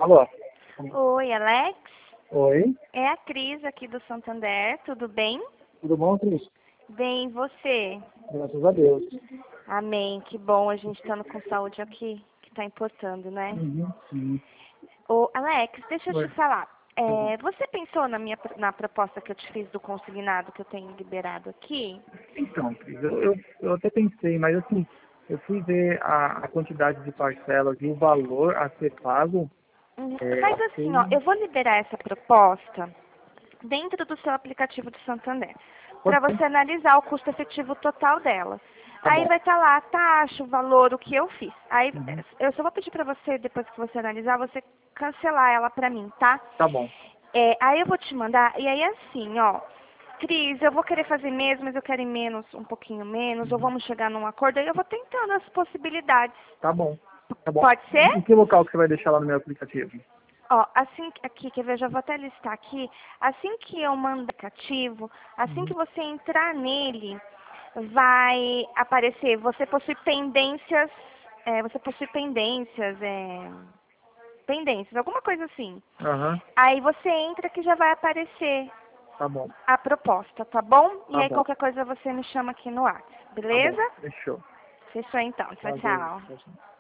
Alô? Oi, Alex. Oi, É a Cris aqui do Santander, tudo bem? tudo bom, Cris? Bem, e você? Graças a Deus. Amém, que bom a gente estando com saúde aqui, que está importando, né? Sim. Ô, Alex, deixa eu te Oi. falar. Você pensou na proposta que eu te fiz do consignado que eu tenho liberado aqui? Então, Cris, eu até pensei, mas assim, eu fui ver a quantidade de parcelas e o valor a ser pago, Faz assim, ó, achei... eu vou liberar essa proposta dentro do seu aplicativo do Santander, para Pode ser? você analisar o custo efetivo total dela. Tá Aí bom. vai estar lá a taxa, o valor, o que eu fiz. Aí Uhum. eu só vou pedir para você, depois que você analisar, você cancelar ela para mim, tá? Tá bom. Aí eu vou te mandar, e aí assim, ó, Cris, eu vou querer fazer mesmo, mas eu quero ir menos, um pouquinho menos, ou Uhum. vamos chegar num acordo, aí eu vou tentando as possibilidades. Tá bom. Tá bom. Pode ser? Em que local que você vai deixar lá no meu aplicativo? Ó, assim, aqui, quer ver, já vou até listar aqui, assim que eu mando o aplicativo, assim que Uhum. você entrar nele, vai aparecer, você possui pendências, alguma coisa assim. Aham. Aí você entra que já vai aparecer Tá bom. a proposta, tá bom? E Tá aí bom. qualquer coisa você me chama aqui no WhatsApp, Tá bom. beleza? Fechou. Fechou então, tchau, Valeu. tchau. Tchau, tchau.